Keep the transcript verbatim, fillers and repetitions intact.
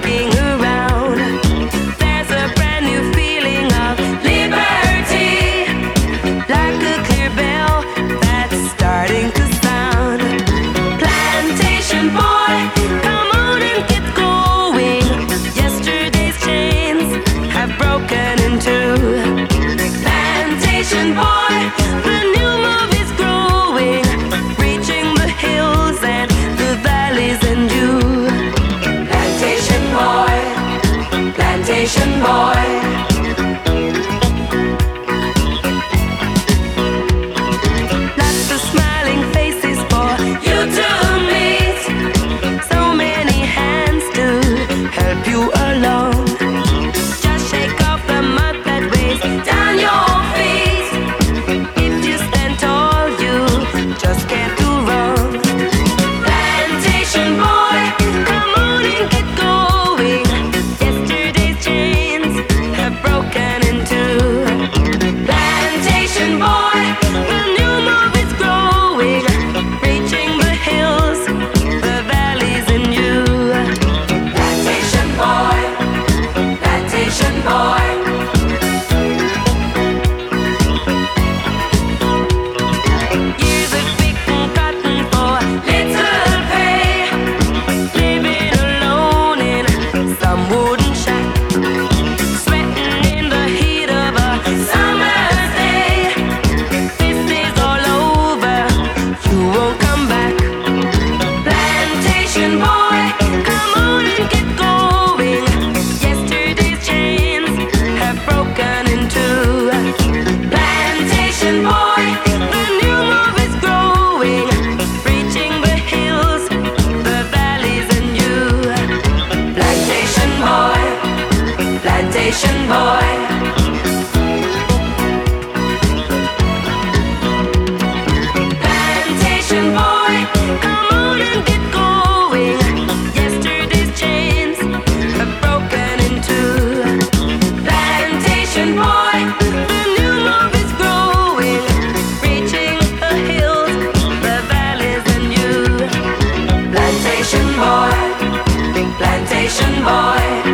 looking around, there's a brand new feeling of liberty, like a clear bell that's starting to sound. Plantation boy, come on and get going. Yesterday's chains have broken in two. Plantation boy, the new move is growing, reaching the hills and the valleys and you. Plantation boy, plantation boy. Lots of smiling faces for you to meet, so many hands to help you along. Just shake off the mud that weighs down your feet. If you stand tall, you just can't do wrong. Plantation boy, come on and get going. Yesterday's chains have broken in two. Plantation boy, the new move is growing, reaching the hills, the valleys and you. Plantation boy, plantation boy. Years of picking cotton for little pay, living alone in some wooden shack, sweating in the heat of a summer's day. This is all over, you won't come back. Plantation boy, come on and get going. Yesterday's chains have broken in two. Plantation boy, the new move is growing, reaching the hills, the valleys and you. Plantation boy, plantation boy. Plantation boy, come on and get going. Yesterday's chains have broken in two. Plantation boy, the new move is growing, reaching the hills, the valleys and you. Plantation boy, plantation boy.